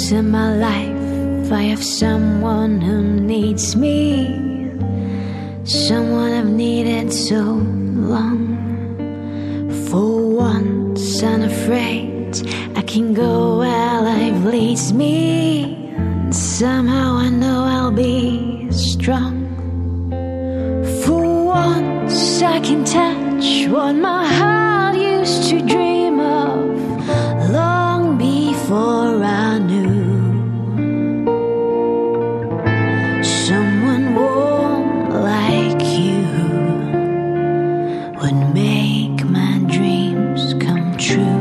in my life I have someone who needs me, someone I've needed so long. For once unafraid, I can go where life leads me, and somehow I know I'll be strong. For once I can touch what my heart used to dream of long before I knew. Someone warm like you would make my dreams come true.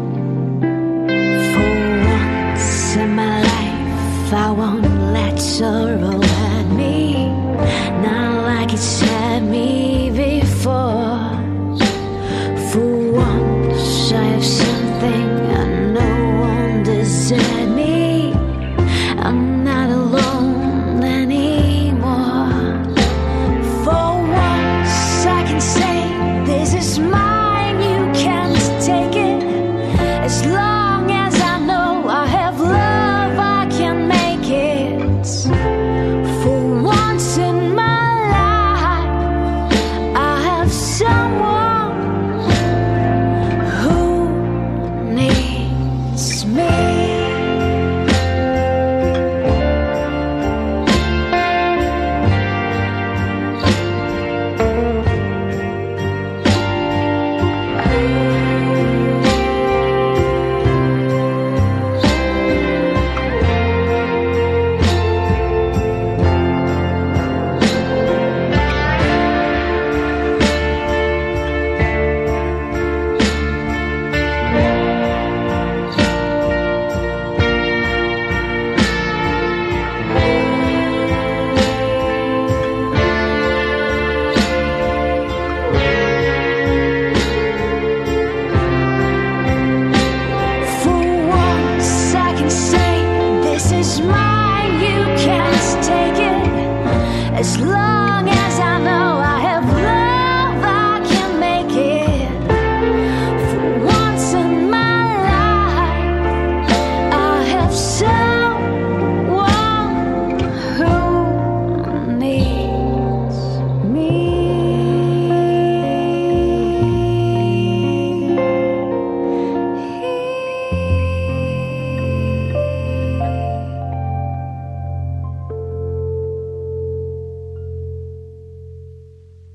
For once in my life I won't let sorrow hurt me, not like it's hurt me before. For once I have something I know won't desert me, I'm not alone anymore. For once I can say